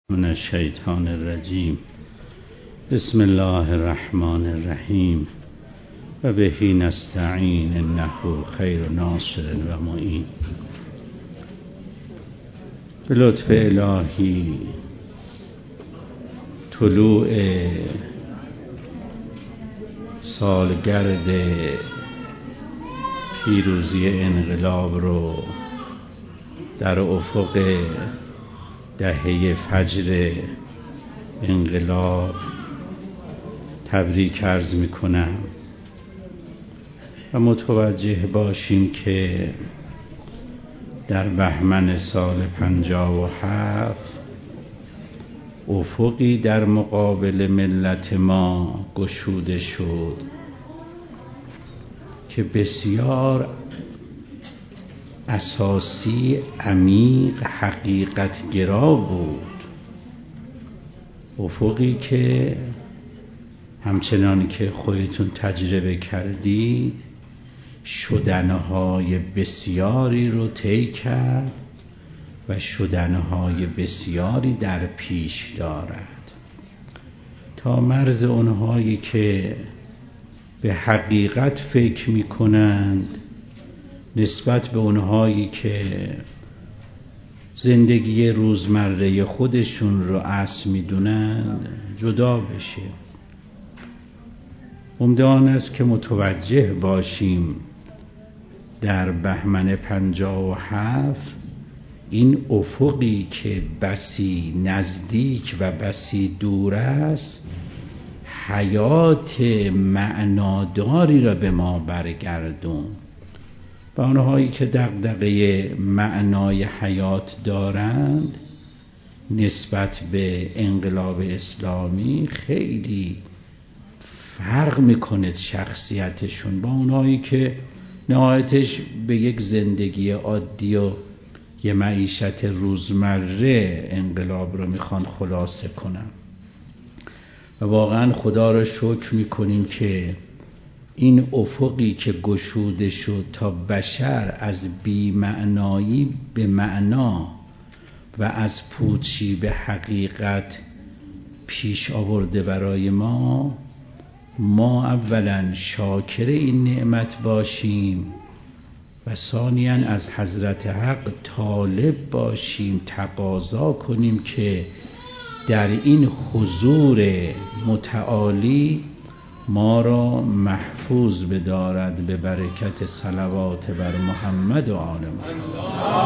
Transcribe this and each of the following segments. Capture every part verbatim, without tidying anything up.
من الشیطان الرجیم. بسم الله الرحمن الرحیم و بهی نستعین انه خیر ناصر و معین. به لطف الهی طلوع سالگرد پیروزی انقلاب رو در افق دهه فجر انقلاب تبریک عرض می کنم و متوجه باشیم که در بهمن سال پنجاه و هفت افقی در مقابل ملت ما گشوده شد که بسیار اساسی، عمیق، حقیقت گرا بود. افقی که همچنان که خودتون تجربه کردید شدنهای بسیاری رو طی کرد و شدنهای بسیاری در پیش دارد، تا مرز اونهایی که به حقیقت فکر می کنند نسبت به اونهایی که زندگی روزمره خودشون رو اصل می دونند جدا بشه. امید آن است که متوجه باشیم در بهمن پنجاه و هفت این افقی که بسی نزدیک و بسی دور است حیات معناداری را به ما برگردون و آنهایی که دغدغه معنای حیات دارند نسبت به انقلاب اسلامی خیلی فرق میکنه شخصیتشون با اونهایی که نهایتش به یک زندگی عادی و یه معیشت روزمره انقلاب رو میخوان خلاصه کنن. و واقعا خدا رو شکر میکنیم که این افقی که گشوده شد تا بشر از بی‌معنایی به معنا و از پوچی به حقیقت پیش آورده برای ما، ما اولا شاکر این نعمت باشیم و ثانیاً از حضرت حق طالب باشیم، تقاضا کنیم که در این حضور متعالی ما را محفوظ بدارد به برکت صلوات بر محمد و آل محمد.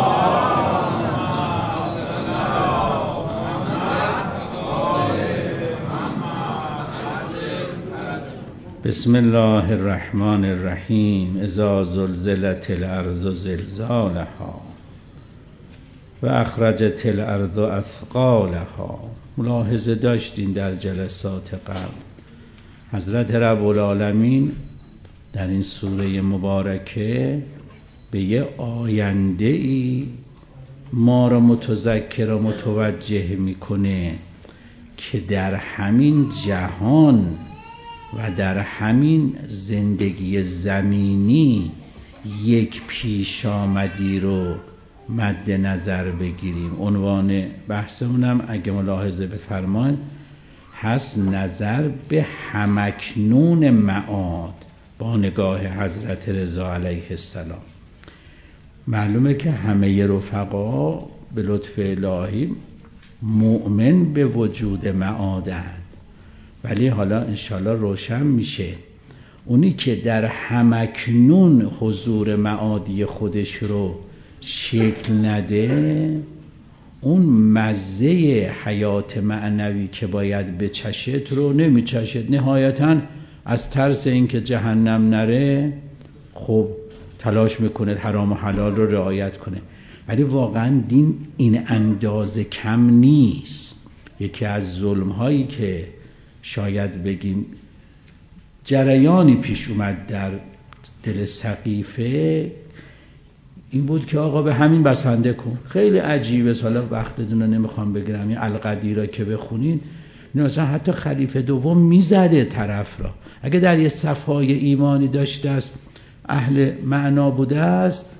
بسم الله الرحمن الرحیم. اذا زلزلت الارض زلزالها و اخرجت الارض اثقالها. ملاحظه داشتین در جلسات قبل حضرت رب العالمین در این سوره مبارکه به یه آینده ای ما را متذکر و متوجه میکنه که در همین جهان و در همین زندگی زمینی یک پیش آمدی رو مد نظر بگیریم. عنوان بحثمونم اگه ملاحظه بفرمایید هست نظر به همکنون معاد با نگاه حضرت رضا علیه السلام. معلومه که همه رفقا به لطف الهی مؤمن به وجود معادند، ولی حالا انشالله روشن میشه اونی که در همکنون حضور معادی خودش رو شکل نده اون مزه حیات معنوی که باید بچشد رو نمیچشد. نهایتاً از ترس اینکه جهنم نره خب تلاش میکنه حرام و حلال رو رعایت کنه، ولی واقعاً دین این اندازه کم نیست. یکی از ظلم هایی که شاید بگیم جریانی پیش اومد در دل سقیفه این بود که آقا به همین بسنده کن. خیلی عجیبه، حالا وقتتون رو نمیخوام بگیرم. این القدیره که بخونین مثلا حتی خلیفه دوم میزده طرف را، اگه در یه صفای ایمانی داشته است اهل معنا بوده است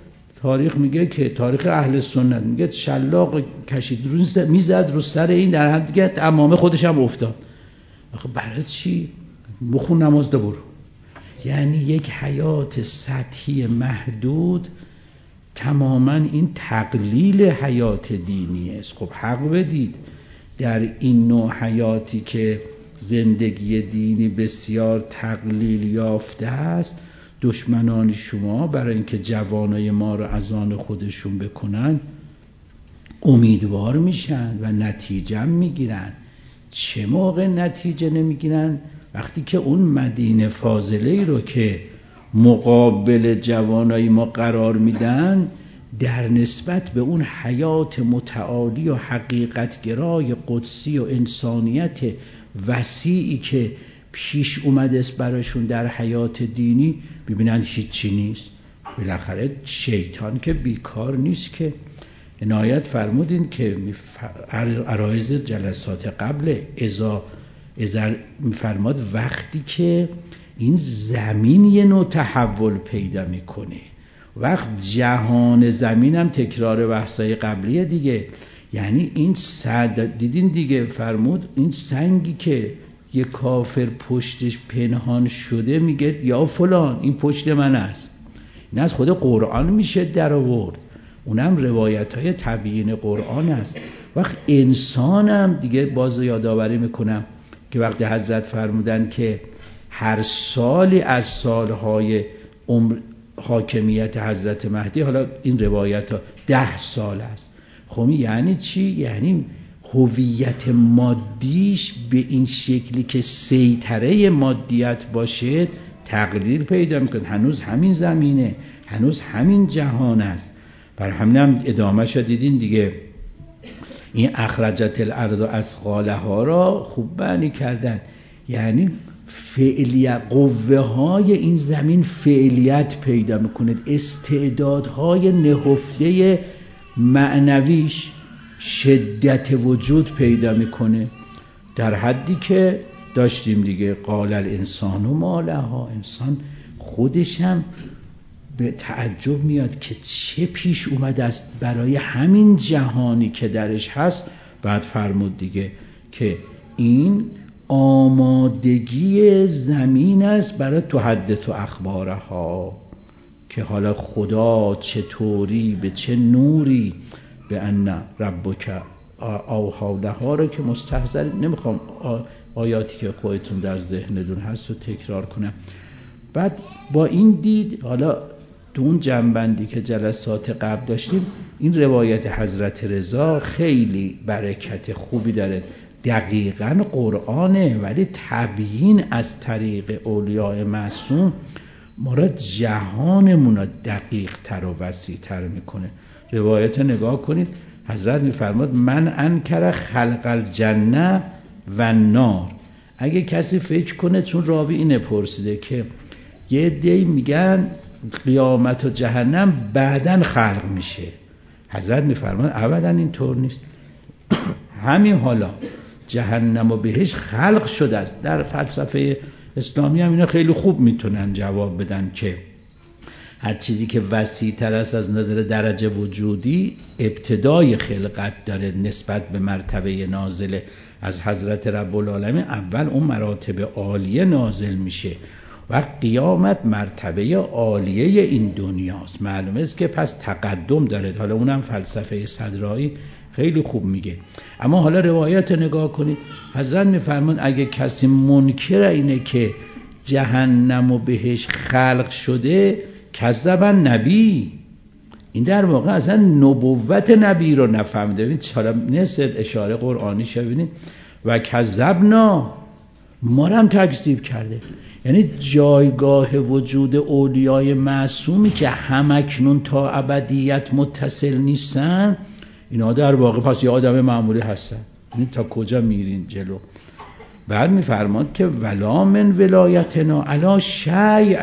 تاریخ میگه که تاریخ اهل سنت میگه شلاق کشید رو میزد رو سر این، در حد دیگه امامه خودش هم افتاد. آخه برای چی؟ بخون نماز ده برو. یعنی یک حیات سطحی محدود تماما این تقلیل حیات دینی است. خب حق بدید در این نوع حیاتی که زندگی دینی بسیار تقلیل یافته است، دشمنان شما برای اینکه جوانای ما رو از آن خودشون بکنن امیدوار میشن و نتیجه میگیرن. چه موقع نتیجه نمیگیرن؟ وقتی که اون مدینه فاضله رو که مقابل جوانای ما قرار میدن، در نسبت به اون حیات متعالی و حقیقت گرای قدسی و انسانیت وسیعی که پیش اومده است براشون در حیات دینی، ببینن هیچی نیست. بالاخره شیطان که بیکار نیست که. عنایت فرمودین که عرایض جلسات قبل ازا ازا میفرماد وقتی که این زمین یه نوع تحول پیدا میکنه، وقت جهان زمین هم تکرار بحثای قبلیه دیگه. یعنی این صد دیدین دیگه، فرمود این سنگی که یه کافر پشتش پنهان شده میگه یا فلان این پشت من است، این از خود قرآن میشه در آورد، اونم روایت های تبیین قرآن است. وقت انسانم دیگه باز یادآوری میکنم که وقتی حضرت فرمودن که هر سالی از سالهای عمر حاکمیت حضرت مهدی، حالا این روایت ها ده سال است. خب یعنی چی؟ یعنی هویت مادیش به این شکلی که سیطره مادیت باشه تقلیل پیدا میکنه. هنوز همین زمینه، هنوز همین جهان است. بر همین هم ادامه شد دیدین دیگه. این اخرجت الارض اثقالها را خوب معنی کردن، یعنی فعلیت، قوه های این زمین فعلیت پیدا میکنه، استعدادهای نهفته معنویش شدت وجود پیدا میکنه، در حدی که داشتیم دیگه قال الانسان و ما لها. انسان خودش هم به تعجب میاد که چه پیش اومده است برای همین جهانی که درش هست. بعد فرمود دیگه که این آمادگی زمین است برای تحدث اخبارها، که حالا خدا چطوری به چه نوری به ان ربک اوحی لها رو که مستحضر نمیخوام آیاتی که خودتون در ذهنتون هست رو تکرار کنم. بعد با این دید حالا تو اون جنبندی که جلسات قبل داشتیم، این روایت حضرت رضا خیلی برکت خوبی داره، دقیقاً قرآنه، ولی تبیین از طریق اولیاء معصوم ما را جهانمون را دقیق تر و وسیع تر میکنه. روایت نگاه کنید، حضرت میفرماد من انکر خلق الجنه و النار. اگه کسی فکر کنه، چون راوی اینه پرسیده که یه عده‌ای میگن قیامت و جهنم بعدن خلق میشه، حضرت میفرماد ابدا اینطور نیست. همین حالا جهنم و بهشت خلق شده است. در فلسفه اسلامی هم اینا خیلی خوب میتونن جواب بدن که هر چیزی که وسیع تر است از نظر درجه وجودی ابتدای خلقت داره نسبت به مرتبه نازل از حضرت رب العالمین، اول اون مراتب عالیه نازل میشه و قیامت مرتبه عالیه این دنیاست. معلومه است که پس تقدم داره. حالا اونم فلسفه صدرایی خیلی خوب میگه. اما حالا روایت نگاه کنید، حضرت میفرمان اگه کسی منکر اینه که جهنم و بهش خلق شده، کذبن نبی، این در واقع اصلا نبوت نبی رو نفهمیده. ببین حالا نصد اشاره قرآنی شو ببینید و کذبنا، ما رو هم تکذیب کرده. یعنی جایگاه وجود اولیای معصومی که همکنون تا ابدیت متصل نیستن، اینا در واقع پس یه آدم معمولی هستن. این تا کجا میرین جلو؟ بعد میفرماد که ولا من ولایتنا علی شیء،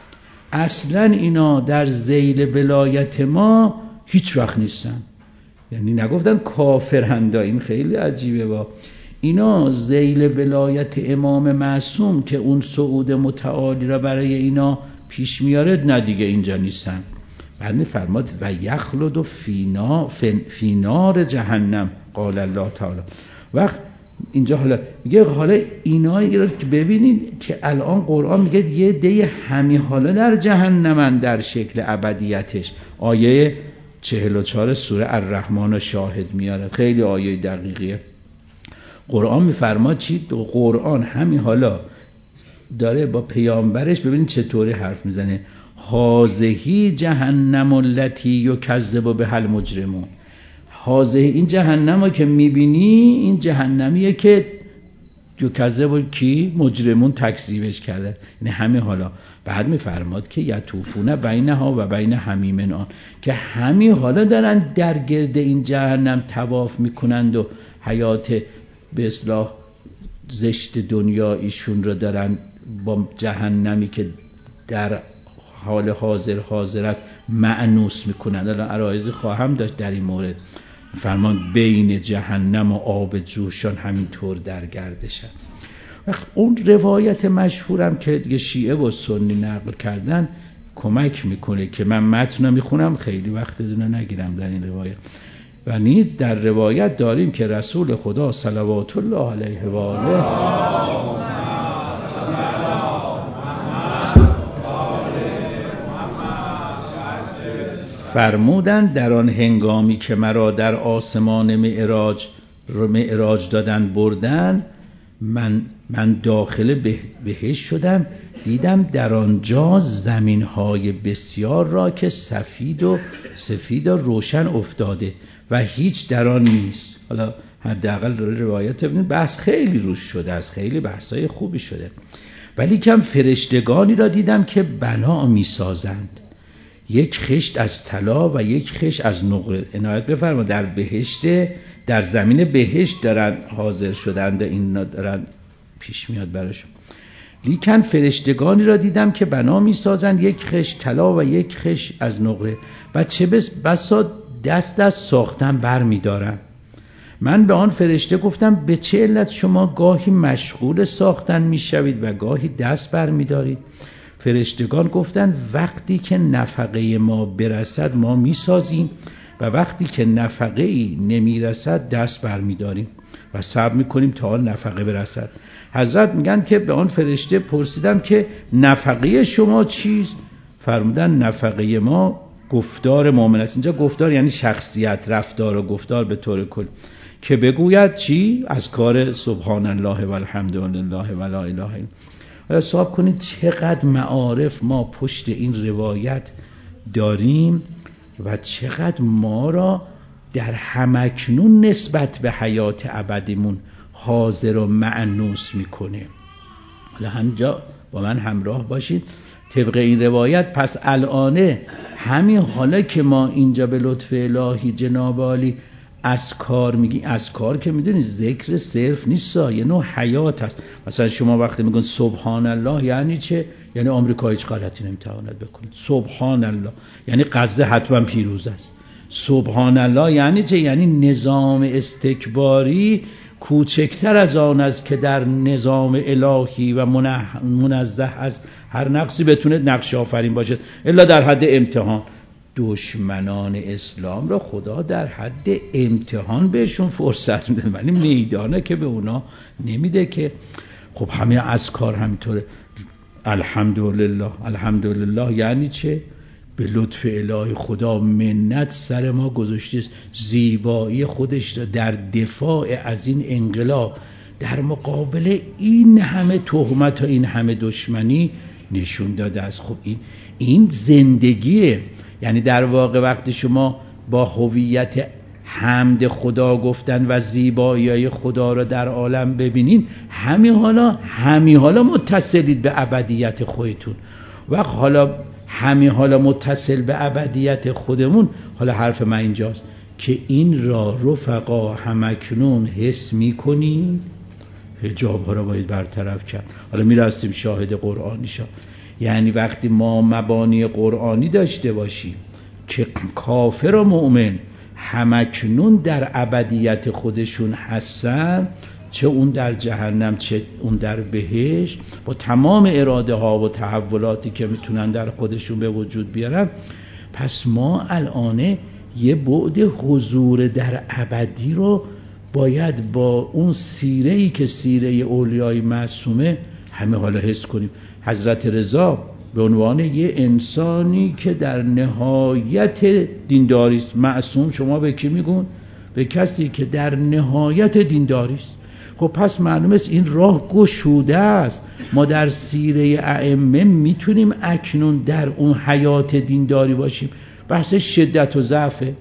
اصلا اینا در ذیل ولایت ما هیچ وقت نیستن. یعنی نگفتن کافرند، این خیلی عجیبه. با اینا ذیل ولایت امام معصوم که اون صعود متعالی را برای اینا پیش میاره، نه دیگه اینجا نیستن. بعد میفرماد و یخلد فینا فی نار جهنم قال الله تعالی. وقت اینجا حالا میگه حالا اینایی رو که ببینید که الان قرآن میگه یه عده همین حالا در جهنمن در شکل ابدیتش. آیه چهل و چهار سوره الرحمن شاهد میاره، خیلی آیه دقیقیه. قرآن میفرماد چی؟ قرآن همین حالا داره با پیامبرش، ببینید چطوری حرف میزنه، هازهی جهنم التی یکذب بها المجرمون. هازه این جهنم که میبینی این جهنمیه که یکذب کی؟ مجرمون تکذیبش کرده. یعنی همین حالا. بعد میفرماد که یطوفون بینها و بین حمیم آن، که همین حالا دارن در گرد این جهنم طواف میکنند و حیات به اصلاح زشت دنیا ایشون رو دارن با جهنمی که در حال حاضر حاضر است مأنوس میکنند. الان عرایض خواهم داشت در این مورد. فرمان بین جهنم و آب جوشان همینطور در گردشن. اون روایت مشهورم که دیگه شیعه و سنی نقل کردن کمک میکنه که من متن میخونم، خیلی وقت دونه نگیرم در این روایت. و نیز در روایت داریم که رسول خدا صلوات الله علیه و آله فرمودن در آن هنگامی که مرا در آسمان معراج معراج دادن بردن، من من داخل به بهشت شدم، دیدم در آنجا زمین‌های بسیار را که سفید و سفید و روشن افتاده و هیچ در آن نیست. حالا حداقل روایت ببینید بحث خیلی روش شده است، خیلی بحثای خوبی شده. ولی کم فرشتگانی را دیدم که بنا می‌سازند، یک خشت از طلا و یک خشت از نقره. عنایت بفرما در بهشت، در زمین بهشت دارن حاضر شدند، این دارن پیش میاد براشون. لیکن فرشتگانی را دیدم که بنا می سازند، یک خشت طلا و یک خشت از نقره و چه بسا دست از ساختن بر می دارن. من به آن فرشته گفتم به چه علت شما گاهی مشغول ساختن می شوید و گاهی دست بر می دارید؟ فرشتگان گفتند وقتی که نفقه ما برسد ما می سازیم و وقتی که نفقه ای نمی رسد دست بر می داریم و صبر می کنیم تا آن نفقه برسد. حضرت میگن که به آن فرشته پرسیدم که نفقه شما چیست؟ فرمودن نفقه ما گفتار مؤمن است. اینجا گفتار یعنی شخصیت، رفتار و گفتار به طور کل، که بگوید چی؟ از کار سبحان الله و الحمد لله و لا اله الا الله. حساب کنید چقدر معارف ما پشت این روایت داریم و چقدر ما را در همکنون نسبت به حیات ابدیمون حاضر و مأنوس میکنه. حالا همجا با من همراه باشید طبق این روایت. پس الانه همین حالا که ما اینجا به لطف الهی جناب عالی اذکار میگی، اذکار که میدونید ذکر صرف نیست، یه نوع حیات هست. مثلا شما وقتی میگن سبحان الله یعنی چه؟ یعنی آمریکا هیچ غلطی نمیتواند بکنه. سبحان الله یعنی غزه حتما پیروز است. سبحان الله یعنی چه؟ یعنی نظام استکباری کوچکتر از آن است که در نظام الهی و منزه از هر نقصی بتونه نقش آفرین باشد، الا در حد امتحان. دشمنان اسلام را خدا در حد امتحان بهشون فرصت میده، ولی میدانه که به اونا نمیده که. خب همه اذکار همینطوره. الحمدلله الحمدلله یعنی چه؟ به لطف الهی خدا منت سر ما گذاشته، زیبایی خودش را در دفاع از این انقلاب در مقابل این همه تهمت و این همه دشمنی نشون داده است. خب این این زندگیه. یعنی در واقع وقتی شما با هویت حمد خدا گفتن و زیبایی خدا را در عالم ببینین، همین حالا همین حالا متصلید به ابدیت خودتون. و حالا همین حالا متصل به ابدیت خودمون. حالا حرف من اینجاست که این را رفقا همکنون حس میکنید، حجاب ها را باید برطرف کرد. حالا میرسیم شاهد قرآنی شا. یعنی وقتی ما مبانی قرآنی داشته باشیم که کافر و مؤمن همکنون در ابدیت خودشون هستن، چه اون در جهنم چه اون در بهشت، با تمام اراده ها و تحولاتی که میتونن در خودشون به وجود بیارن، پس ما الان یه بعد حضور در ابدی رو باید با اون سیره‌ای که سیره اولیای معصومه همه حالا حس کنیم. حضرت رضا به عنوان یه انسانی که در نهایت دینداری است، معصوم شما به کی میگون؟ به کسی که در نهایت دینداری است. خب پس معلومه است این راه گشوده است. ما در سیره ائمه میتونیم اکنون در اون حیات دینداری باشیم. بحث شدت و ضعفه.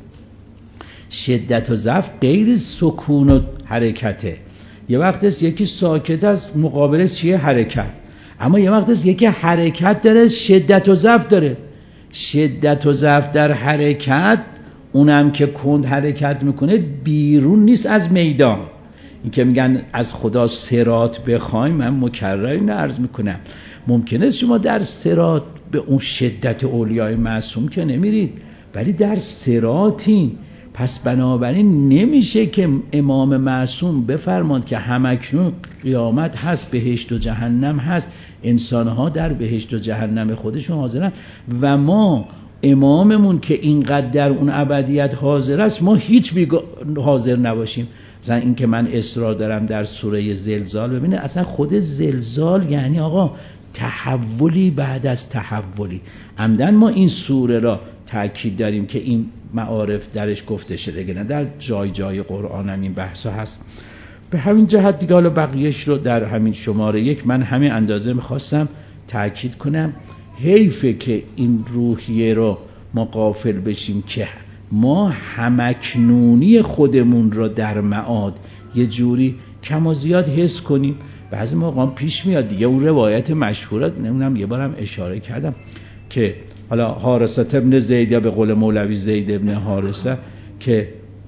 شدت و ضعف غیر سکون و حرکته. یه وقت است یکی ساکت است، مقابل چیه؟ حرکت. اما یه وقت است یکی حرکت داره، شدت و ضعف داره. شدت و ضعف در حرکت، اونم که کند حرکت میکنه بیرون نیست از میدان. این که میگن از خدا صراط بخوایم، من مکرر اینو عرض میکنم، ممکنه شما در صراط به اون شدت اولیای معصوم که نمیرید، ولی در صراطین. پس بنابراین نمیشه که امام معصوم بفرماند که همکنون قیامت هست، بهشت و جهنم هست، انسانها در بهشت و جهنم خودشون حاضرن و ما اماممون که اینقدر در اون ابدیت حاضر است، ما هیچ بیگا... حاضر نباشیم. مثلا این که من اصرار دارم در سوره زلزال، ببینه اصلا خود زلزال یعنی آقا تحولی بعد از تحولی. عمدن ما این سوره را تأکید داریم که این معارف درش گفته شده، نه در جای جای قرآن هم این بحثا هست. به همین جهت دیگه حالا بقیهش رو در همین شماره یک من همین اندازه میخواستم تأکید کنم. حیفه که این روحیه رو ما غافل بشیم که ما همکنونی خودمون رو در معاد یه جوری کم و زیاد حس کنیم. بعضی موقع پیش میاد دیگه، اون روایت مشهورات نمیدونم یه بارم اشاره کردم که حالا حارثه ابن زید، یا به قول مولوی زید ابن حارثه، که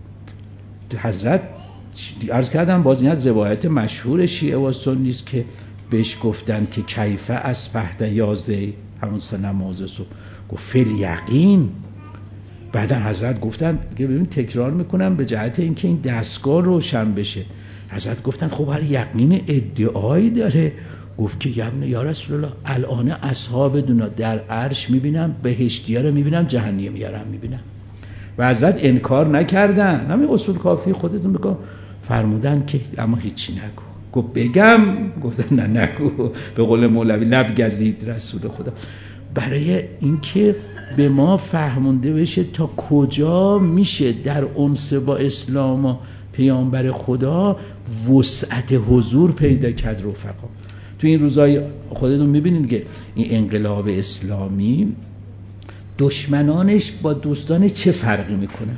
حضرت عرض کردم باز این از روایت مشهور شیعه و سنی است که بهش گفتن که کیفه اصبحت یا زید، همون سه نماز صبح، گفت فل یقین. بعدا حضرت گفتن که ببین تکرار میکنم به جهت اینکه این دستگاه روشن بشه. حضرت گفتن خب هر یقین ادعایی داره. گفت که یا رسول الله الان اصحاب دونا در عرش میبینم، بهشتی‌ها رو میبینم، جهنمی‌ها رو میبینم. و حضرت انکار نکردن، همین اصول کافی خودتون بگو. فرمودن که اما هیچی نگو. گفت بگم؟ گفتن نه نگو. به قول مولوی لب گزید رسول خدا. برای اینکه به ما فهمونده بشه تا کجا میشه در انس با اسلام و پیامبر خدا وسعت حضور پیدا کرد رفقا. تو این روزای خودتون میبینید که این انقلاب اسلامی دشمنانش با دوستان چه فرقی میکنه؟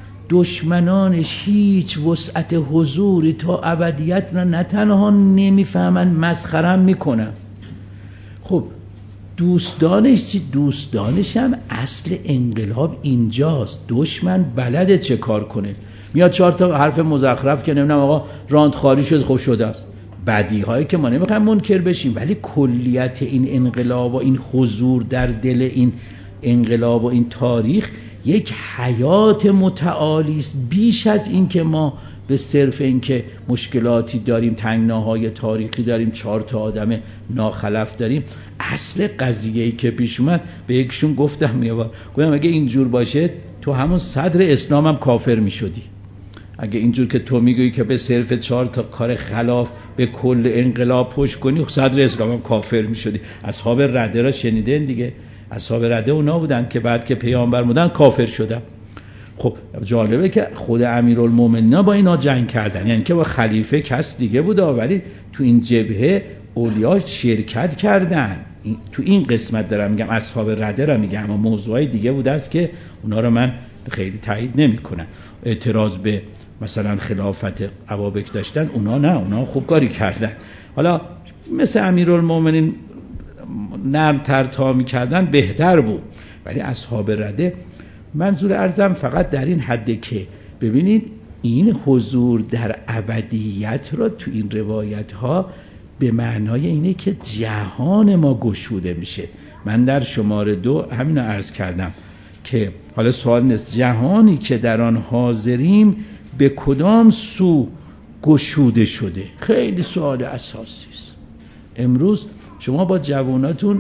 دشمنانش هیچ وسعت حضوری تا ابدیت را نه تنها نمیفهمن، مسخرم میکنن. خب دوستانش چی؟ دوستانش هم اصل انقلاب اینجاست. دشمن بلده چه کار کنه، میاد چهار تا حرف مزخرف که نمیدونم آقا راند خالی شد، خوب شده است. بدی هایی که ما نمیخوایم منکر بشیم، ولی کلیت این انقلاب و این حضور در دل این انقلاب و این تاریخ یک حیات متعالی است، بیش از این که ما به صرف این که مشکلاتی داریم، تنگناهای تاریخی داریم، چهار تا آدم ناخلف داریم. اصل قضیه‌ای که پیش اومد به یکشون گفتم یه بار، گفتم اگه اینجور باشه تو همون صدر اسلام هم کافر میشدی. اگه اینجور که تو میگویی که به صرف چهار تا کار خلاف به کل انقلاب پشت کنی، صدر اسلام هم کافر میشدی. اصحاب رده را شنیدین دیگه، اصحاب رده اونا بودن که بعد که پیامبر بودن کافر شدن. خب جالبه که خود امیرالمومنین با اینا جنگ کردن، یعنی که با خلیفه کس دیگه بود، ولی تو این جبهه اولیا شرکت کردن. این تو این قسمت دارم میگم، اصحاب رده را میگم، اما موضوعای دیگه بود است که اونا رو من خیلی تایید نمیکنم. اعتراض به مثلا خلافت ابابکر داشتن، اونا نه، اونا خوب کاری کردن. حالا مثل امیرالمومنین نرم تر تا میکردن بهتر بود، ولی اصحاب رده، منظور عرضم فقط در این حده که ببینید این حضور در ابدیت را تو این روایت ها به معنای اینه که جهان ما گشوده میشه. من در شماره دو همین رو عرض کردم که حالا سوال نیست جهانی که در آن حاضریم به کدام سو گشوده شده. خیلی سوال اساسی است. امروز شما با جواناتون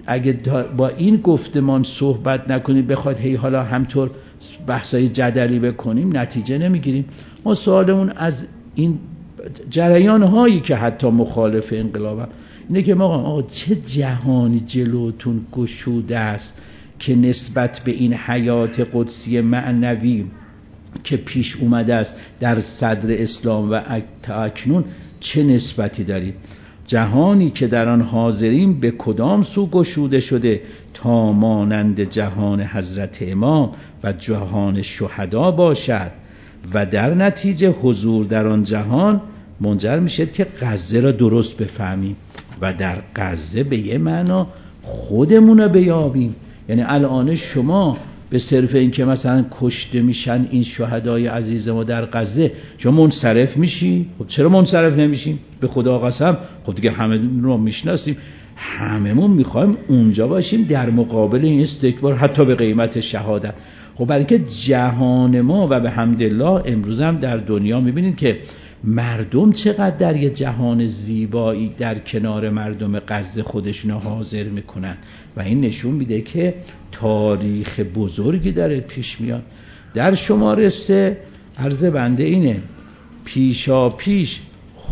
اگه با این گفتمان صحبت نکنید بخواد هی حالا همطور بحثای جدلی بکنیم نتیجه نمیگیریم. ما سوالمون از این جریان هایی که حتی مخالف انقلاب اینه که ما آقا چه جهانی جلوتون گشوده است که نسبت به این حیات قدسی معنوی که پیش اومده است در صدر اسلام و اکنون چه نسبتی دارید؟ جهانی که در آن حاضرین به کدام سو گشوده شده تا مانند جهان حضرت امام و جهان شهدا باشد و در نتیجه حضور در آن جهان منجر میشد که غزه را درست بفهمیم و در غزه به یه معنا خودمون رو بیابیم. یعنی الان شما به صرف این که مثلا کشته میشن این شهدای عزیز ما در غزه شما منصرف میشی؟ خب چرا منصرف نمیشیم؟ به خدا قسم خب دیگه همه رو میشناسیم، هممون میخوایم اونجا باشیم در مقابل این استکبار حتی به قیمت شهادت. خب برای که جهان ما و به حمدالله امروز هم در دنیا میبینید که مردم چقدر در یه جهان زیبایی در کنار مردم غزه خودشون حاضر میکنن و این نشون میده که تاریخ بزرگی داره پیش میاد. در شماره سه عرض بنده اینه پیشا پیش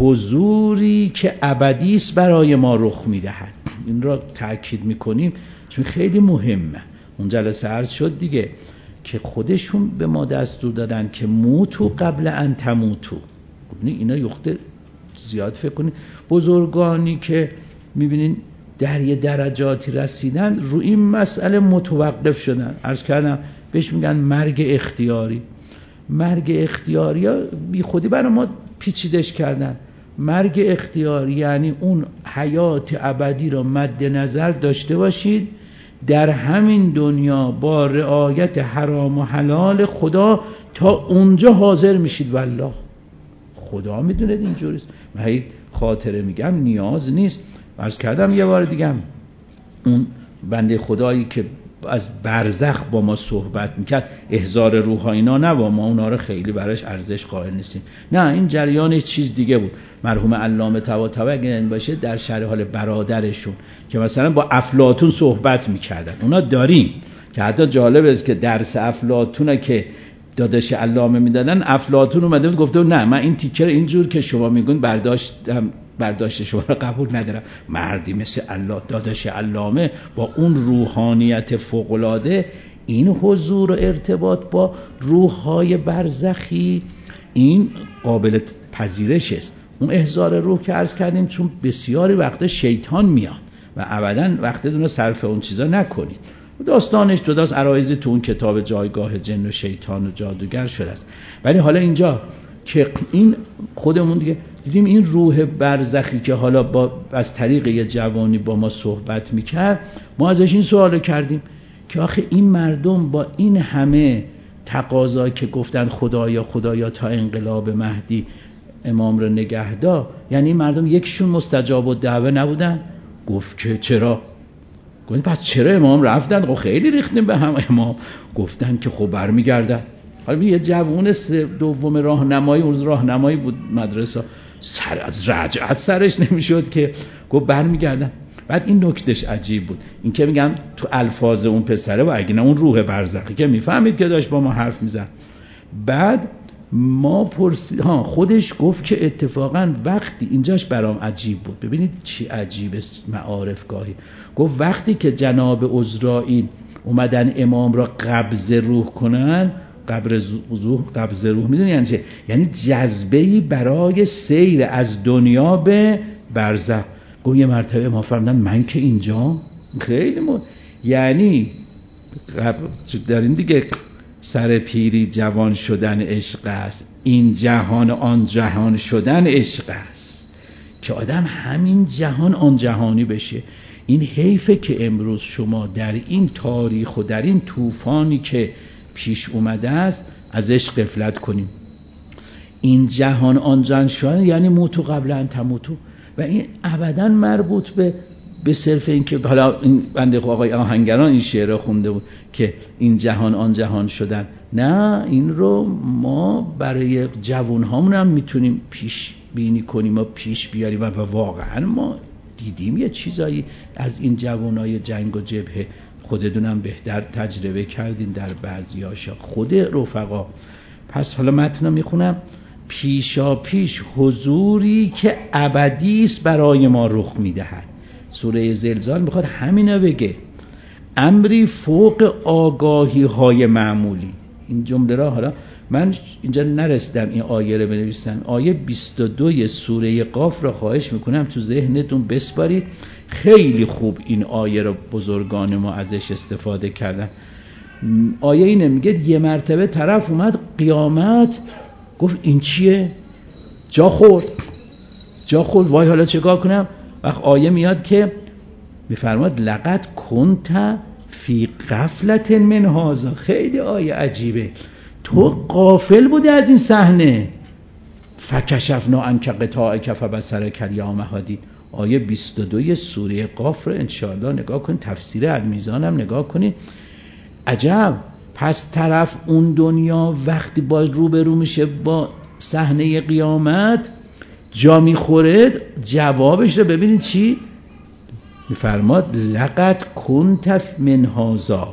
حضوری که ابدی است برای ما رخ میدهد. این را تأکید میکنیم چون خیلی مهمه. اون جلسه عرض شد دیگه که خودشون به ما دستور دادن که موتو قبل ان تموتو. اینا یخته زیاد فکر کنید بزرگانی که میبینین در یه درجاتی رسیدن رو این مسئله متوقف شدن. عرض کردم بهش میگن مرگ اختیاری. مرگ اختیاری ها بی خودی برای ما پیچیدش کردن. مرگ اختیاری یعنی اون حیات ابدی را مد نظر داشته باشید در همین دنیا با رعایت حرام و حلال خدا تا اونجا حاضر میشید. والله خدا میدونه اینجوریست. من هی خاطره میگم نیاز نیست. عرض کردم یه بار دیگه اون بنده خدایی که از برزخ با ما صحبت میکرد احضار روح ها اینا نه با ما اونا رو خیلی براش ارزش قائل نیستیم. نه این جریان چیز دیگه بود. مرحوم علامه طباطبایی اگه باشه در شرح حال برادرشون که مثلا با افلاطون صحبت میکردن اونا داریم که حتی جالب است که درس افلاطون که داداش علامه میدادن افلاطون اومده بود گفته نه من این تیکر اینجور که شما میگین برداشتم برداشت شما رو قبول ندارم. مردی مثل الله داداش علامه با اون روحانیت فوق‌العاده این حضور و ارتباط با روح‌های برزخی این قابل پذیرش است. اون احضار روح که عرض کردیم چون بسیاری وقت شیطان میاد و ابداً وقتتون رو صرف اون چیزا نکنید. داستانش جداست. عرایضی تو اون کتاب جایگاه جن و شیطان و جادوگر شده است. ولی حالا اینجا که این خودمون دیگه دیدیم این روح برزخی که حالا با از طریق یه جوانی با ما صحبت میکرد ما ازش این سوالو کردیم که آخه این مردم با این همه تقاضا که گفتن خدایا خدایا تا انقلاب مهدی امام رو نگهدا یعنی مردم یکشون مستجاب الدعوه نبودن؟ گفت که چرا؟ گفتن پس چرا امام رفتن؟ خب خیلی ریختیم به هم امام. گفتن که خب برمیگردن. حالا یه جوون دوم راهنمایی اون راهنمایی بود مدرسه سر از رجعت سرش نمیشد که گفت برمیگردن. بعد این نکتهش عجیب بود این که میگم تو الفاظ اون پسره و اگه نه اون روح برزخی که میفهمید که داشت با ما حرف میزن. بعد ما پرسید ها خودش گفت که اتفاقا وقتی اینجاش برام عجیب بود. ببینید چی عجیب است معارف گاهی. گفت وقتی که جناب عزرائیل اومدن امام را قبض روح کنن قبر روح قبض روح میدونی یعنی چه؟ یعنی جذبه‌ای برای سیر از دنیا به برزخ. گفت یه مرتبه ما فرمودن من که اینجا خیلی مد... یعنی دارین دیگه سر پیری جوان شدن عشق است. این جهان آن جهان شدن عشق است که آدم همین جهان آن جهانی بشه. این حیفه که امروز شما در این تاریخ و در این طوفانی که پیش اومده است ازش غفلت کنیم. این جهان آن جهان شدن یعنی موتو قبل ان تموتو و این ابداً مربوط به به صرف این که حالا این بنده آقای آهنگران این شعر خونده بود که این جهان آن جهان شدن. نه این رو ما برای جوان هامون هم میتونیم پیش بینی کنیم و پیش بیاریم و واقعا ما دیدیم یه چیزایی از این جوانای جنگ و جبهه، خودتونم بهتر تجربه کردین در بعضیاشا خود رفقا. پس حالا متن میخونم. پیشا پیش حضوری که ابدی است برای ما رخ میدهد. سوره زلزال میخواد همینا بگه، امری فوق آگاهی های معمولی. این جمله را حالا من اینجا نرسیدم این آیه رو بنویسم. آیه بیست و دو سوره قاف را خواهش میکنم تو ذهنتون بسپارید. خیلی خوب این آیه رو بزرگان ما ازش استفاده کردن. آیه اینه میگه یه مرتبه طرف اومد قیامت گفت این چیه؟ جا خورد جا خورد وای حالا چیکار کنم؟ وقت آیه میاد که میفرماد لقد کنت فی غفلت من هذا. خیلی آیه عجیبه. تو غافل بودی از این صحنه. فکشفنا عنک غطاءک فبصرک الیوم حدید. آیه بیست و دو سوره قاف رو انشاءالله نگاه کن، تفسیر المیزان هم نگاه کنید. عجب. پس طرف اون دنیا وقتی باز روبرو میشه با صحنه قیامت جا میخوره، جوابش رو ببینید چی میفرماد لقد کنت من هذا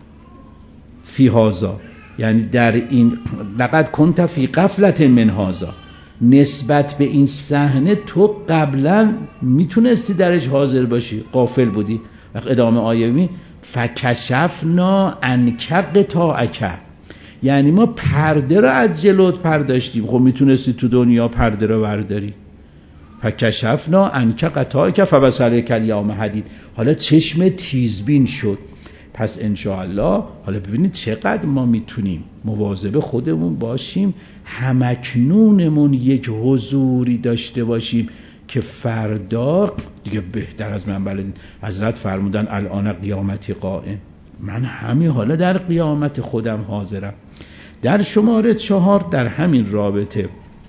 فی هذا، یعنی در این لقد کنت فی غفلت من هذا، نسبت به این صحنه تو قبلا میتونستی درش حاضر باشی، غافل بودی. وقت ادامه آیه می فکشفنا عنک غطاءک، یعنی ما پرده رو از جلوت پرداشتیم. خب میتونستی تو دنیا پرده رو برداری. فکشفنا عنک غطاءک فبصرک الیوم حدید. حالا چشم تیزبین شد. پس انشاءالله حالا ببینید چقدر ما میتونیم مواظب خودمون باشیم، همکنونمون یک حضوری داشته باشیم که فردا دیگه بهتر از من بلدین. حضرت فرمودن الان قیامتی قائم، من همین حالا در قیامت خودم حاضرم. در شماره چهار در همین رابطه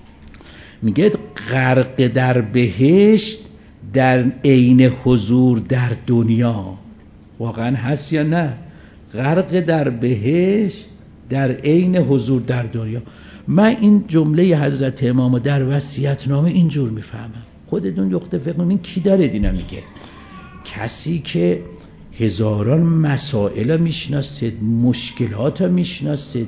میگه غرق در بهشت در عین حضور در دنیا. واقعا هست یا نه؟ غرق در بهشت در عین حضور در دنیا. من این جمله حضرت امامو در وصیت‌نامه اینجور میفهمم. خودتون نقطه فکر کنین کی داره دینا میگه؟ کسی که هزاران مسائل میشناسید، مشکلات میشناسید،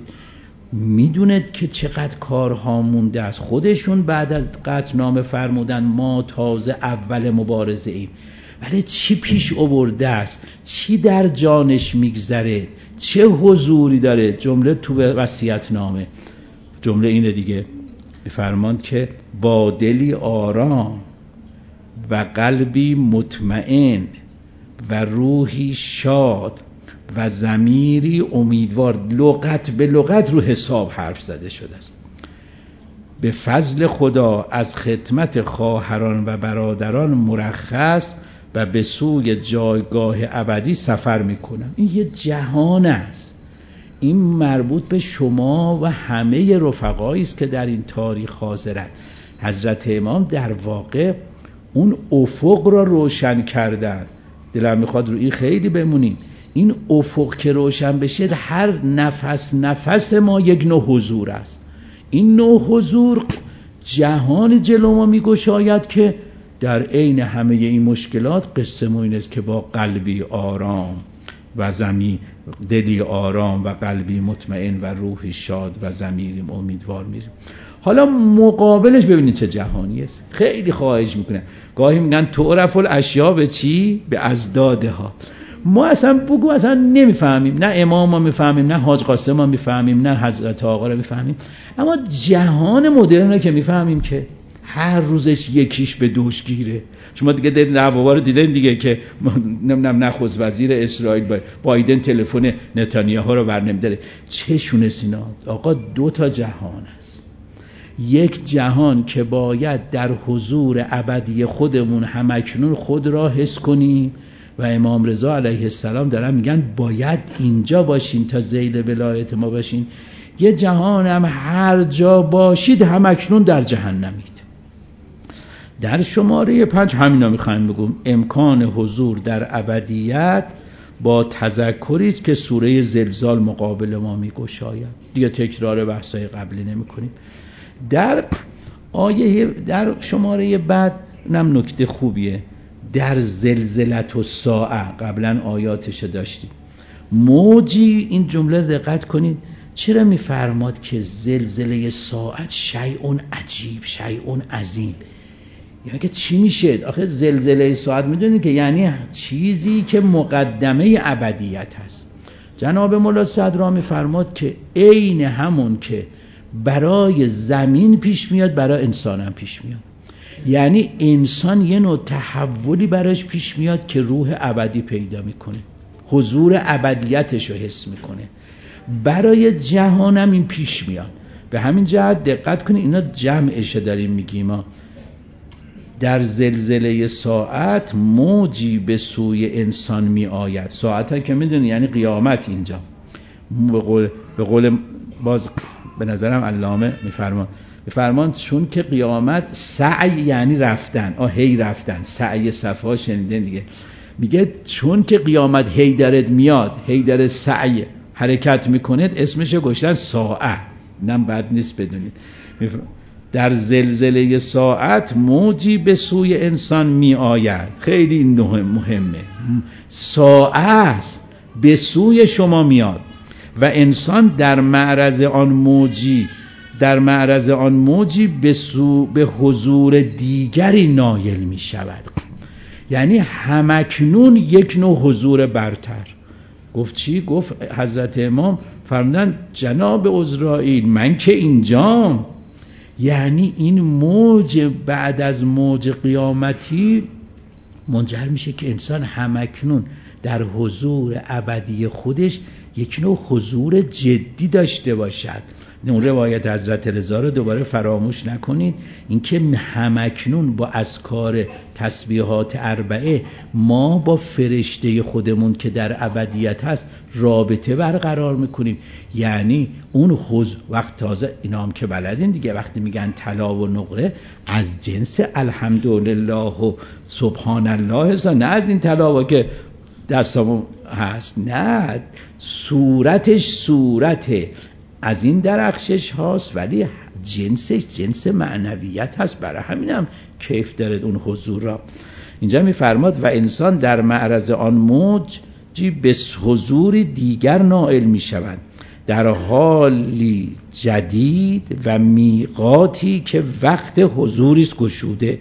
میدوند که چقدر کارها مونده است. خودشون بعد از قطعنامه فرمودن ما تازه اول مبارزه ایم، ولی چی پیش آورده است، چی در جانش میگذره، چه حضوری داره. جمله تو وصیت‌نامه جمله اینه دیگه، بفرماند که با دلی آرام و قلبی مطمئن و روحی شاد و ضمیری امیدوار. لغت به لغت رو حساب حرف زده شده است. به فضل خدا از خدمت خواهران و برادران مرخص و به سوی جایگاه ابدی سفر میکنم. این یه جهان است. این مربوط به شما و همه رفقایی است که در این تاریخ حاضرند. حضرت امام در واقع اون افق را روشن کردن. دلم میخواد رو این خیلی بمونیم. این افق که روشن بشه، هر نفس نفس ما یک نوع حضور است. این نوع حضور جهان جلو ما میگشاید که در عین همه این مشکلات قصه ما این است که با قلبی آرام و ضمیر دلی آرام و قلبی مطمئن و روحی شاد و ضمیری امیدوار میریم. حالا مقابلش ببینید چه جهانی است. خیلی خواهش میکنم، گاهی میگن تعرف الاشیاء به چی؟ به ازدادها. ما اصلا بگو اصلا نمیفهمیم، نه امام ما میفهمیم، نه حاج قاسم ما میفهمیم، نه حضرت آقا رو میفهمیم، اما جهان مدرن رو که میفهمیم که هر روزش یکیش به دوش گیره. شما دیگه در دعوا رو دیدین دیگه که نمیدونم نخست وزیر اسرائیل با بایدن تلفن نتانیاهو رو برنمی‌داره. چشونه سینا آقا، دو تا جهان است. یک جهان که باید در حضور ابدی خودمون همکنون خود را حس کنیم و امام رضا علیه السلام دارن میگن باید اینجا باشین تا ذیل ولایت ما باشین. یه جهان هم هر جا باشید همکنون در جهنمید. در شماره پنج همینا میخوایم بگم امکان حضور در ابدیت با تذکری که سوره زلزال مقابل ما میگشاید. دیگه تکرار بحثای قبلی نمی کنیم. در آیه در شماره بعد نم نکته خوبیه، در زلزلت و ساعه قبلا آیاتش داشتیم. موجی، این جمله دقت کنید، چرا میفرماد که زلزله ساعت شیء عجیب شیء عظیم؟ یعنی که چی میشه؟ آخه زلزله ساعت میدونید که یعنی چیزی که مقدمه ابدیت هست. جناب مولا صدرا میفرماد که عین همون که برای زمین پیش میاد برای انسان هم پیش میاد. یعنی انسان یه نوع تحولی براش پیش میاد که روح ابدی پیدا میکنه، حضور ابدیتش رو حس میکنه. برای جهانم این پیش میاد. به همین جهت دقت کنید، اینا جمعش داریم میگیم ما. در زلزله ساعت موجی به سوی انسان می آید. ساعت ها که میدونی یعنی قیامت. اینجا به قول, به قول باز به نظرم علامه میفرمان میفرمان چون که قیامت سعی یعنی رفتن، آه هی رفتن، سعی صفا شنیدن دیگه. میگه چون که قیامت هی درت میاد، هی در سعی حرکت میکنه، اسمش گذاشتن ساعه. اینم بد نیست بدونید. در زلزله ساعت موجی به سوی انسان می آید. خیلی مهمه. ساعه است به سوی شما میاد و انسان در معرض آن موجی در معرض آن موجی به سو به حضور دیگری نایل می شود. یعنی همکنون یک نوع حضور برتر. گفت چی؟ گفت حضرت امام فرمودن جناب عزرائیل من که اینجام. یعنی این موج بعد از موج قیامتی منجر میشه که انسان همکنون در حضور ابدی خودش یک نوع حضور جدی داشته باشد. اون روایت حضرت رضا رو دوباره فراموش نکنید، اینکه همکنون با اذکار تسبیحات اربعه ما با فرشته خودمون که در ابدیت هست رابطه برقرار میکنیم. یعنی اون خوز وقت تازه اینا هم که بلدین دیگه، وقتی میگن طلا و نقره از جنس الحمدلله و سبحان الله هست، نه از این طلا که دستمون هست، نه صورتش صورت از این درخشش هاست ولی جنسش جنس معنویت هست. برای همینم کیف دارد اون حضور را. اینجا میفرماد و انسان در معرض آن موجی به حضور دیگر نائل می شود در حالی جدید و میقاتی که وقت حضوریست گشوده.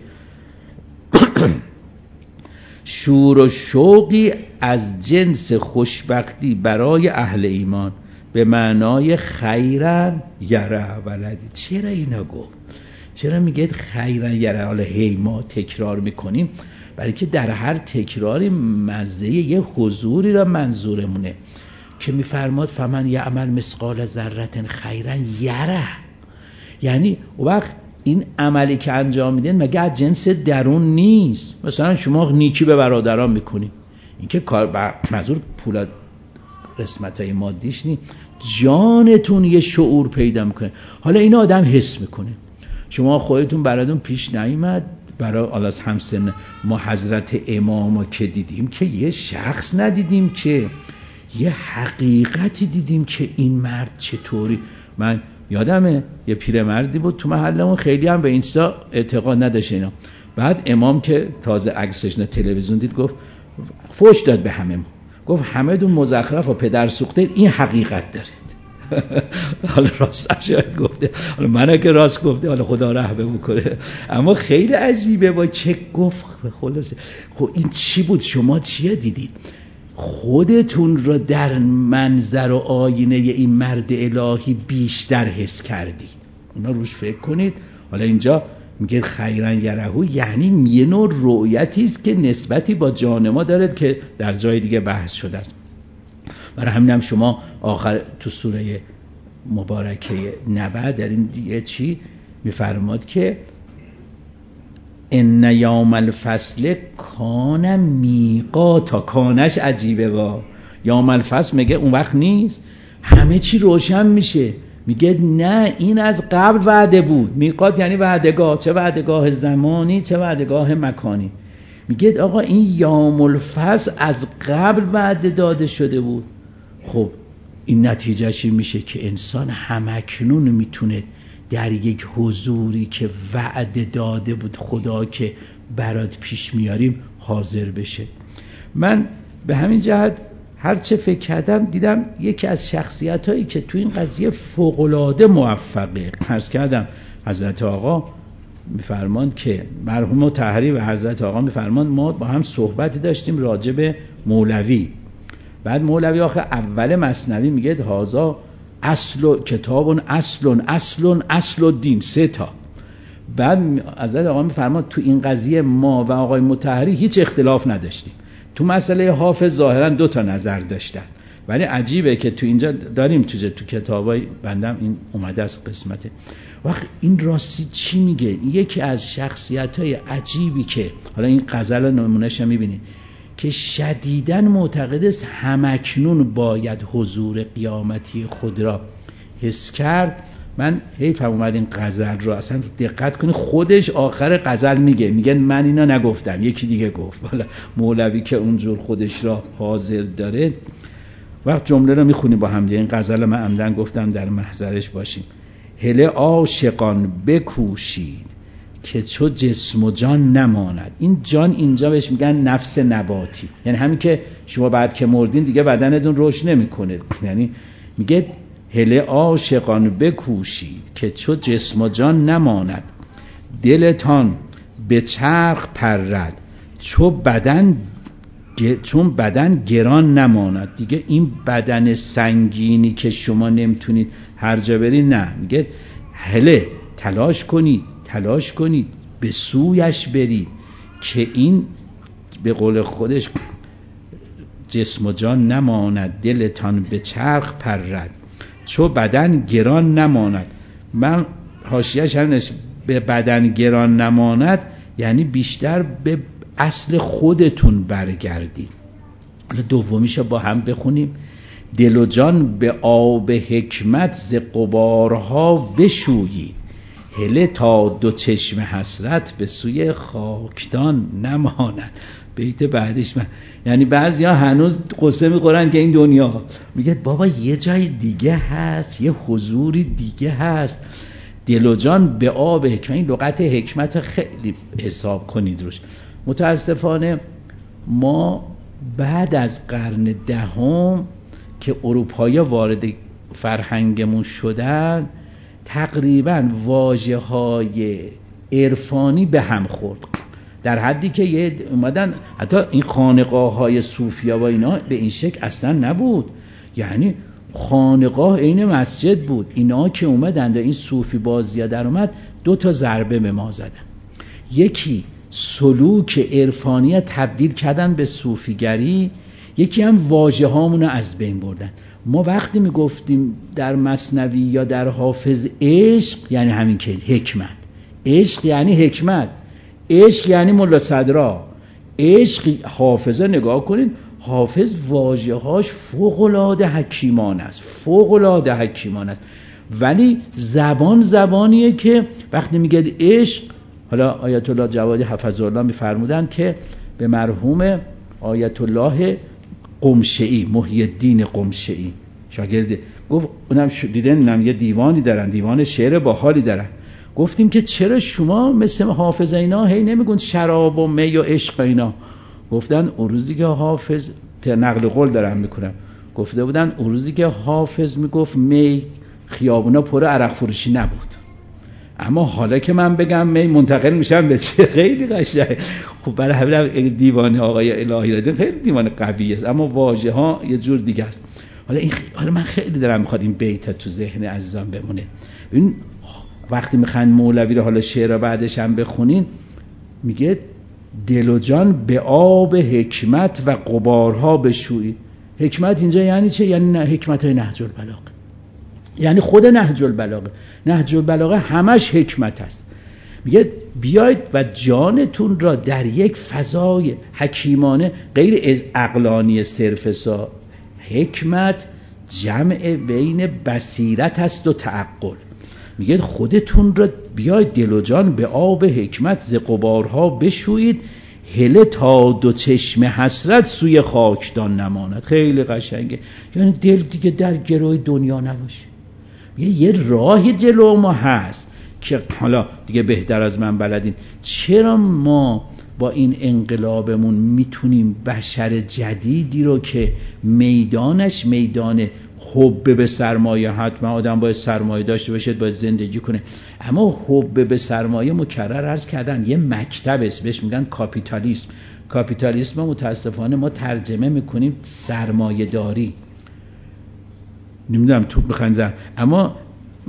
شور و شوقی از جنس خوشبختی برای اهل ایمان به معنای خیرن یره ولدی. چرا اینا گفت؟ چرا میگه خیرن یره؟ حالا هی ما تکرار میکنیم برای که در هر تکراری مزه یه حضوری را منظورمونه که میفرماد فمن یعمل مثقال ذره خیرن یره. یعنی وقت این عملی که انجام میدین مگه از جنس درون نیست؟ مثلا شما نیکی به برادران میکنی، این که کار منظور پول قسمت های مادیش نیست، جانتون یه شعور پیدا میکنه. حالا این آدم حس میکنه. شما خودتون براتون پیش نیامد برای الله همسن ما حضرت امامو که دیدیم که یه شخص ندیدیم که یه حقیقتی دیدیم که این مرد چطوری. من یادمه یه پیرمردی بود تو محلمون، خیلی هم به اینستا اعتقاد نداشت اینا. بعد امام که تازه عکسش نه تلویزیون دید گفت فوش داد به همه ما، گفت همه دون مزخرف و پدر سوخته، این حقیقت داره. حالا راست شاید گفته، حالا منو که راست گفته، حالا خدا رحم بکنه، اما خیلی عجیبه با چه گفت. خلاصه خب این چی بود؟ شما چیه دیدید؟ خودتون رو در منظر و آینه این مرد الهی بیشتر حس کردید. اونا روش فکر کنید. حالا اینجا میگه خیرن یرهو، یعنی یه نوع رؤیتی است که نسبتی با جان ما دارد که در جای دیگه بحث شده است. برای همین هم شما آخر تو سوره مبارکه نبأ در این دیگه چی میفرماد که ان یوم الفصل کان میقاتا. کانش عجیبه وا. یوم الفصل میگه اون وقت نیست، همه چی روشن میشه. میگه نه، این از قبل وعده بود. میقات یعنی وعدگاه، چه وعدگاه زمانی چه وعدگاه مکانی. میگه آقا این یوم الفصل از قبل وعده داده شده بود. خب این نتیجهش میشه که انسان همکنون میتونه در یک حضوری که وعده داده بود خدا که برات پیش میاریم حاضر بشه. من به همین جهت هرچه فکر کردم دیدم یکی از شخصیت هایی که تو این قضیه فوق‌العاده موفقه. عرض کردم حضرت آقا میفرماند که مرحوم مطهری و حضرت آقا میفرماند ما با هم صحبتی داشتیم راجع به مولوی. بعد مولوی آخه اول مثنوی میگه هازا اصل کتاب اصل اصل اصل الدین، سه تا. بعد حضرت آقا میفرماند تو این قضیه ما و آقای مطهری هیچ اختلاف نداشتیم. تو مسئله حافظ ظاهرا دو تا نظر داشتن، ولی عجیبه که تو اینجا داریم تو تو کتابای بندم این اومده از قسمته. وقت این راستی چی میگه؟ یکی از شخصیت‌های عجیبی که حالا این غزل نمونهش هم میبینید که شدیداً معتقد است همکنون باید حضور قیامتی خود را حس کرد. من حیفم اومد این غزل رو اصلا دقت کنی، خودش آخر غزل میگه میگه من اینا نگفتم، یکی دیگه گفت. حالا مولوی که اونجور خودش را حاضر داره. وقت جمله رو میخونیم با هم دیگه. این غزل من عمدن گفتم در محضرش باشیم. هله عاشقان بکوشید که چو جسم و جان نماند. این جان اینجا بهش میگن نفس نباتی، یعنی همین که شما بعد که مردین دیگه بدنتون رشد نمیکنه. یعنی میگه هله عاشقان بکوشید که چو جسم و جان نماند، دلتان به چرخ پرد چو بدن چون بدن گران نماند. دیگه این بدن سنگینی که شما نمیتونید هر جا برید، نه، میگه هله تلاش کنید تلاش کنید به سویش برید که این به قول خودش جسم و جان نماند، دلتان به چرخ پرد چو بدن گران نماند. من حاشیه‌اش همینش، به بدن گران نماند یعنی بیشتر به اصل خودتون برگردید. حالا دومیشو با هم بخونیم. دل و جان به آب حکمت ز غبارها بشویید، هله تا دو چشم حسرت به سوی خاکدان نماند. بیت بعدش من یعنی بعضیا هنوز قصه میخورن که این دنیا، میگه بابا یه جای دیگه هست، یه حضوری دیگه هست. دل و جان به آب حکمت، این لغت حکمت خیلی حساب کنید روش. متاسفانه ما بعد از قرن دهم که اروپایی وارد فرهنگمون شدن تقریبا واژه‌های عرفانی به هم خورد، در حدی که یه اومدن حتی این خانقاه‌های صوفیا و اینا به این شکل اصلا نبود. یعنی خانقاه عین مسجد بود. اینا که اومدن و این صوفی بازیا در اومد، دو تا ضربه به ما زدن. یکی سلوک عرفانی تبدیل کردن به صوفیگری، یکی هم واژه هامونو از بین بردن. ما وقتی میگفتیم در مثنوی یا در حافظ عشق یعنی همین که حکمت، عشق یعنی حکمت، عشق یعنی ملا صدرا، عشق. حافظه نگاه کنید، حافظ واژه هاش فوق العاده حکیمان است، فوق العاده حکیمان است، ولی زبان زبانیه که وقتی میگه عشق، حالا آیت الله جوادی حفظه الله میفرمودن که به مرحوم آیت الله قمشئی، محی الدین قمشئی شاگرد، گفت اونم دیدن نم یه دیوانی دارن، دیوان شعر باحالی دارن. گفتیم که چرا شما مثل حافظ اینا هی نمیگون شراب و می و عشق اینا؟ گفتن اون روزی که حافظ نقل قول دارن میکنم، گفته بودن اون روزی که حافظ میگفت می خیابونا پر عرق فروشی نبود، اما حالا که من بگم می منتقل میشم به چه؟ خیلی قشنگه. خب برای همین دیوان آقای الهی رادی خیلی دیوان قوی است، اما واژه ها یه جور دیگه است. حالا این حالا من خیلی دارم میخواد این بیت تو ذهن عزیزان بمونه. ببین وقتی میخوان مولوی رو حالا شعر بعدش هم بخونین، میگه دل و جان به آب حکمت و غبارها بشویید. حکمت اینجا یعنی چه؟ یعنی نه حکمت های نهج البلاغه، یعنی خود نهج البلاغه. نهج البلاغه همش حکمت است. میگه بیاید و جانتون را در یک فضای حکیمانه، غیر از عقلانی صرف سا، حکمت جمع بین بصیرت است و تعقل. میگه خودتون را بیاید دل و جان به آب حکمت ز غبارها بشویید، هله تا دو چشم حسرت سوی خاکدان نماند. خیلی قشنگه، یعنی دل دیگه در گروی دنیا نباشه، یه یه راهی جلو ما هست که حالا دیگه بهتر از من بلدین. چرا ما با این انقلابمون میتونیم بشر جدیدی رو که میدانش میدان حب به سرمایه، حتما آدم باید سرمایه داشته باشه، باید زندگی کنه، اما حب به سرمایه مکرر عرض کردم یه مکتب است، بهش میگن کاپیتالیسم. کاپیتالیسم متاسفانه ما ترجمه میکنیم سرمایه داری، نمیدونم تو بخندم، اما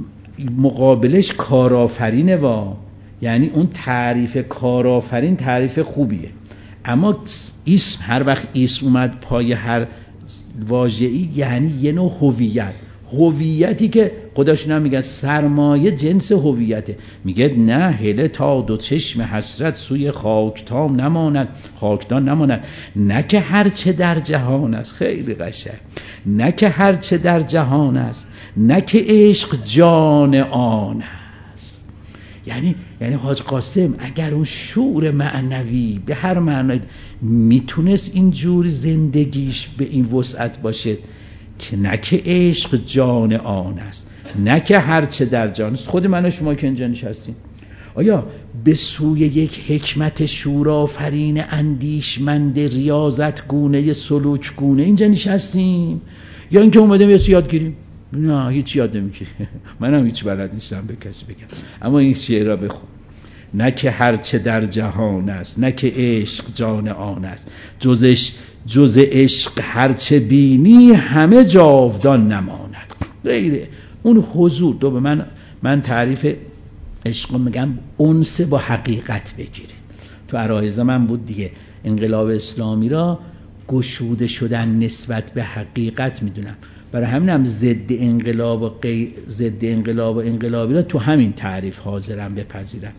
مقابلش کارآفرینه وا، یعنی اون تعریف کارآفرین تعریف خوبیه، اما اسم هر وقت اسم اومد پای هر واژه‌ای یعنی یه نوع هویت، هویتی که خودشون هم میگن سرمایه جنس هویته. میگه نه هله تا دو چشم حسرت سوی خاکتام نماند، خاکدان نماند، نه که هرچه در جهان است، خیلی قشنگ، نه که هرچه در جهان است، نه که عشق جان آن است. یعنی یعنی حاج قاسم اگر اون شعور معنوی به هر معنی میتونست اینجور زندگیش به این وسعت باشه که نه که عشق جان آن است، نه که هرچه در جان است. خود من و شما که اینجا نشستیم آیا به سوی یک حکمت شورآفرین اندیشمند ریاضت گونه سلوک گونه اینجا نشستیم، یا اینکه اومدیم یه یاد گیریم؟ نه هیچ یاد نمیگیریم. منم هیچ بلد نیستم به کسی بگم، اما این شعر را بخون. نه که هرچه در جهان است، نه که عشق جان آن است، جزش جز عشق هرچه بینی همه جاودان نماند. غیره اون حضور دو به من من تعریف عشق میگم انس با حقیقت بگیرید. تو عرایض من بود دیگه، انقلاب اسلامی را گشوده شدن نسبت به حقیقت میدونم، برای همینم ضد انقلاب و غیر ضد انقلاب و انقلابی را تو همین تعریف حاضرم بپذیرم.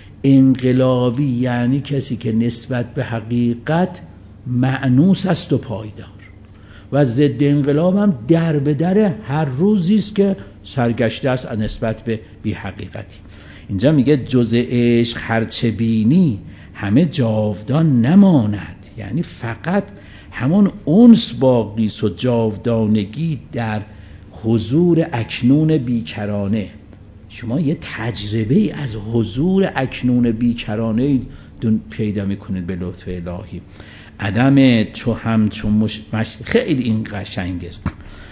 انقلابی یعنی کسی که نسبت به حقیقت مأنوس است و پایدار، و ضد انقلاب هم در به در هر روزی است که سرگشته است نسبت به بی حقیقتی. اینجا میگه جز عشق هرچه بینی همه جاودان نماند، یعنی فقط همون انس باقی است و جاودانگی در حضور اکنون بیکرانه. شما یه تجربه از حضور اکنون بیکرانه پیدا میکنید به لطف الهی. عدم چو همچو مش... مش... خیلی این قشنگ است.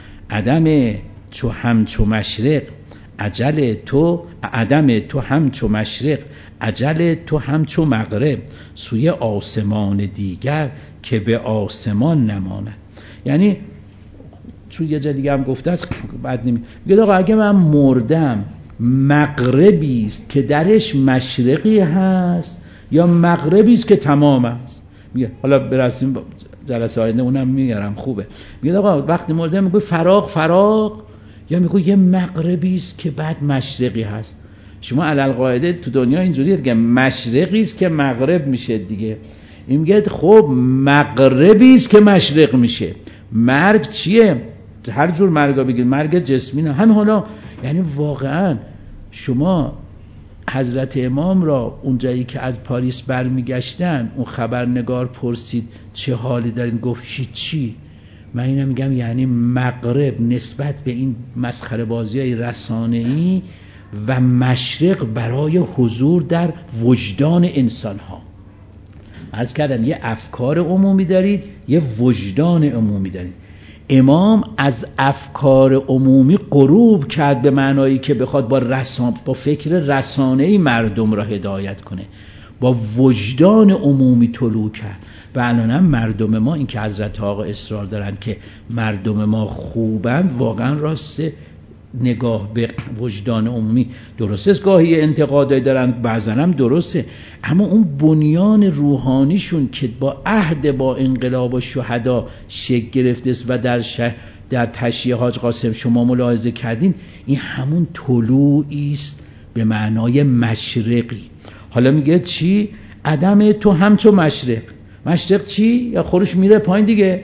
عدم چو همچو مشرق اجل تو، عدم تو همچو مشرق اجل تو همچو مغرب، سوی آسمان دیگر که به آسمان نماند. یعنی چون یه جا دیگه هم گفته است بعد نمی میگه آقا اگه من مردم مغربی است که درش مشرقی هست یا مغربی است که تمام است. میگه حالا برسیم جلسه آینده اونم میگرم خوبه. میگه آقا وقتی مردم میگه فراغ فراغ، یا میگه یه مغربی است که بعد مشرقی هست. شما علل قاعده تو دنیا اینجوریه دیگه، مشرقی است که مغرب میشه دیگه. این میگه خب مغربی است که مشرق میشه. مرگ چیه؟ هر جور مرگا بگید، مرگ جسمی نه همین. حالا یعنی واقعا شما حضرت امام را اونجایی که از پاریس برمیگشتن اون خبرنگار پرسید چه حالی دارین؟ گفت چی؟ من اینم میگم یعنی مغرب نسبت به این مسخره بازی‌های رسانه‌ای و مشرق برای حضور در وجدان انسان‌ها. عرض کردم یه افکار عمومی دارید، یه وجدان عمومی دارید. امام از افکار عمومی غروب کرد به معنایی که بخواد با رسان با فکر رسانه‌ای مردم را هدایت کنه، با وجدان عمومی طلوع کرد. و الان مردم ما، این که حضرت آقا اصرار دارن که مردم ما خوبن، واقعا راسته. نگاه به وجدان عمومی درسته است، گاهی انتقادایی دارن، بعضا هم درسته، اما اون بنیان روحانیشون که با عهد با انقلاب و شهدا شکل گرفته است و در شه در تشییع حاج قاسم شما ملاحظه کردین، این همون طلوعی است به معنای مشرقی. حالا میگه چی؟ عدم تو همچو مشرق. مشرق چی؟ یا خورش میره پایین دیگه.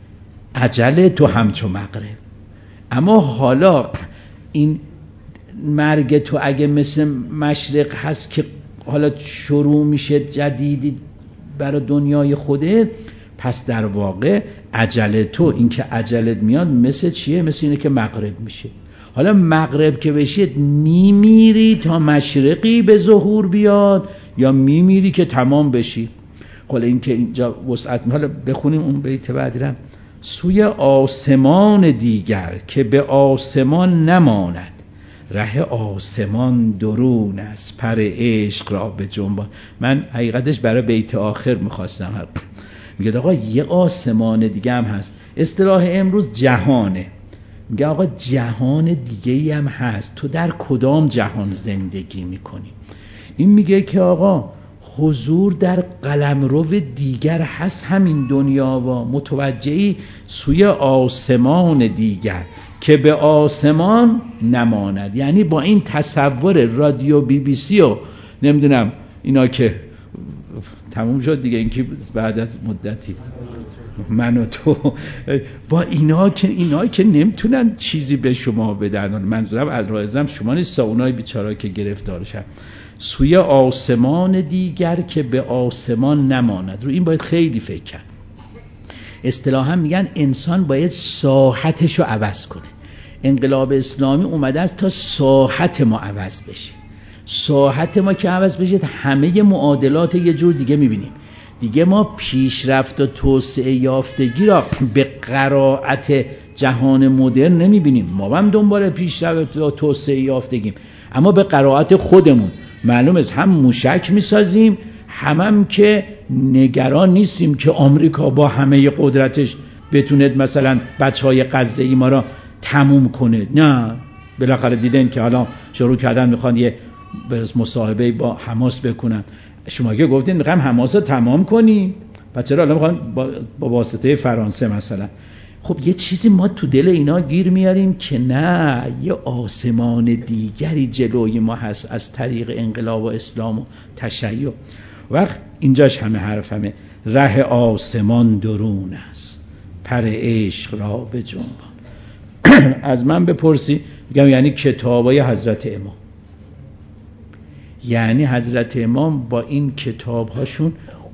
اجل تو همچو مغرب. اما حالا این مرگ تو اگه مثل مشرق هست که حالا شروع میشه جدیدی برای دنیای خوده، پس در واقع عجل تو، این که عجلت میاد مثل چیه؟ مثل اینه که مغرب میشه. حالا مغرب که بشید میمیری تا مشرقی به ظهور بیاد یا میمیری که تمام بشی. حالا این که اینجا وسعت، حالا بخونیم اون بیت بعدیرم. سوی آسمان دیگر که به آسمان نماند، ره آسمان درون است، پر عشق را به جنبان. من حقیقتش برای بیت آخر میخواستم، میگه آقا یه آسمان دیگه هم هست. اصطلاح امروز جهانه، میگه آقا جهان دیگه هم هست، تو در کدام جهان زندگی میکنی؟ این میگه که آقا حضور در قلمرو دیگر هست همین دنیا و متوجهی سوی آسمان دیگر که به آسمان نماند. یعنی با این تصور رادیو بی بی سی و نمیدونم اینا که تموم شد دیگه، این که بعد از مدتی من و تو با اینا که اینا که نمیتونن چیزی به شما بدن، منظورم الرائزم شما نیست، اونای بیچاره که گرفتار شدن. سوی آسمان دیگر که به آسمان نماند، رو این باید خیلی فکر کرد. اصطلاحا میگن انسان باید ساحتشو عوض کنه. انقلاب اسلامی اومده است تا ساحت ما عوض بشه. ساحت ما که عوض بشه همه معادلات یه جور دیگه میبینیم. دیگه ما پیشرفت و توسعه یافتگی را به قرائت جهان مدرن نمیبینیم. ما هم دنبال پیشرفت و توسعه یافتگیم، اما به قرائت خودمون. معلوم است هم موشک میسازیم، هم هم که نگران نیستیم که آمریکا با همه قدرتش بتونه مثلا بچهای غزه ای ما را تموم کنه. نه، بالاخره دیدن که حالا شروع کردن میخوان یه مصاحبه با حماس بکنن. شما که گفتین میخوایم حماس رو تمام کنیم، پس چرا حالا میخوان با, با واسطه فرانسه مثلا؟ خب یه چیزی ما تو دل اینا گیر میاریم که نه، یه آسمان دیگری جلوی ما هست از طریق انقلاب و اسلام و تشیع. وقت اینجاش همه حرف همه ره آسمان درون است، پر عشق را به جنبان. از من بپرسی میگم یعنی کتابای حضرت امام، یعنی حضرت امام با این کتابهاشون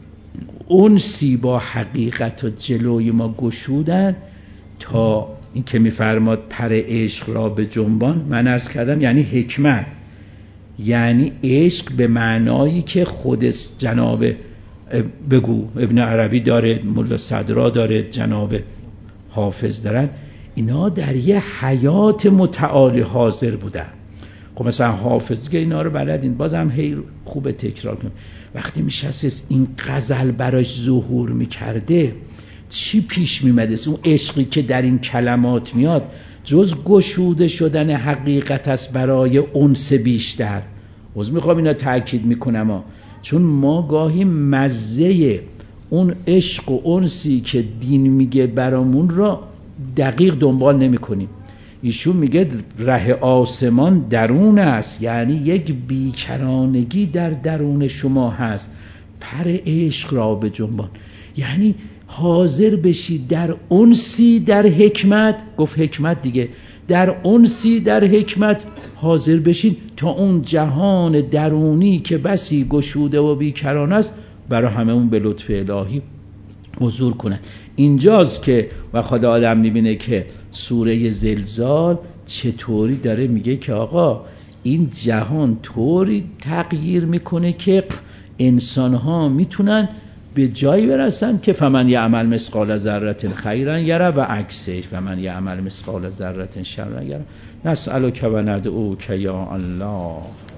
انسی با حقیقت و جلوی ما گشودن تا این که میفرماد پر عشق را به جنبان. من عرض کردم یعنی حکمت، یعنی عشق به معنایی که خود جناب بگو ابن عربی داره، ملا صدرا داره، جناب حافظ دارن، اینا در یه حیات متعالی حاضر بودن. خب مثلا حافظ که اینا رو بلدین، بازم هی خوب تکرار کنیم. وقتی میشست این غزل براش ظهور میکرده چی پیش میمده؟ اون عشقی که در این کلمات میاد جز گشوده شدن حقیقت است برای انس بیشتر. باز میخوام اینا تأکید میکنم ها. چون ما گاهی مزه اون عشق و انسی که دین میگه برامون را دقیق دنبال نمی کنیم. ایشون میگه ره آسمان درون است، یعنی یک بیکرانگی در درون شما هست، پر عشق را به جنبان. یعنی حاضر بشی در انسی در حکمت، گفت حکمت دیگه، در انسی در حکمت حاضر بشین تا اون جهان درونی که بسی گشوده و بیکران است برای همه اون به لطف الهی حضور کنن. اینجاست که و خدا آدم میبینه که سوره زلزال چطوری داره میگه که آقا این جهان طوری تغییر میکنه که انسانها میتونن به جایی برسن که فمن یعمل مثقال ذره خیرا یره و عکسش فمن یعمل مثقال ذره شرا یره. نسألک و ندعوک یا الله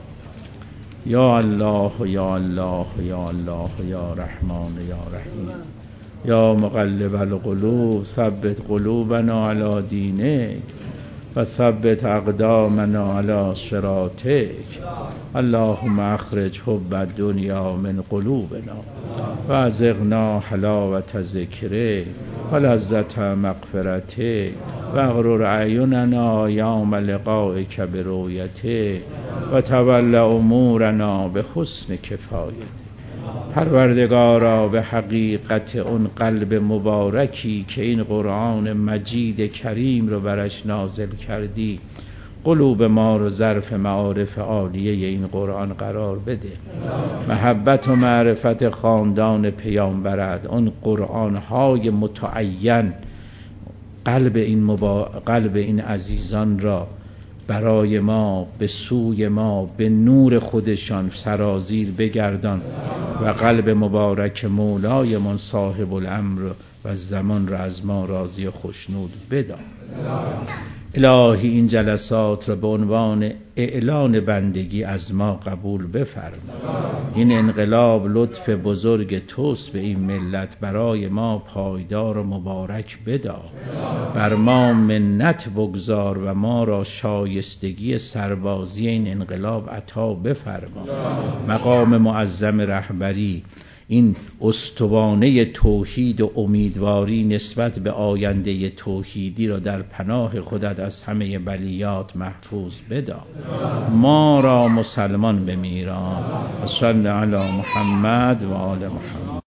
یا الله یا الله یا الله یا رحمان یا رحیم یا مقلب القلوب ثبت قلوبنا علی دینک و ثبت اقدامنا علی صراطک. اللهم اخرج حب الدنیا من قلوبنا و ازغنا حلاوت ذکرک و لذت مغفرتک و اغرر اعیننا یوم لقائک برؤیتک و تول امورنا به حسن کفایتک. پروردگارا به حقیقت اون قلب مبارکی که این قرآن مجید کریم رو برش نازل کردی، قلوب ما رو ظرف معارف عالیه این قرآن قرار بده. محبت و معرفت خاندان پیامبرت، اون قرآن‌های متعین قلب این مبا... قلب این عزیزان را برای ما، به سوی ما، به نور خودشان سرازیر بگردان و قلب مبارک مولای من صاحب الامر و زمان را از ما راضی و خوشنود بدار. الهی این جلسات را به عنوان اعلان بندگی از ما قبول بفرما. این انقلاب لطف بزرگ توست به این ملت، برای ما پایدار و مبارک بدار. بر ما منت بگذار و ما را شایستگی سربازی این انقلاب عطا بفرما. مقام معظم رهبری، این استوانه توحید و امیدواری نسبت به آینده توحیدی را در پناه خودت از همه بلیات محفوظ بدار. ما را مسلمان بمیران. و صلی علی محمد و آل محمد.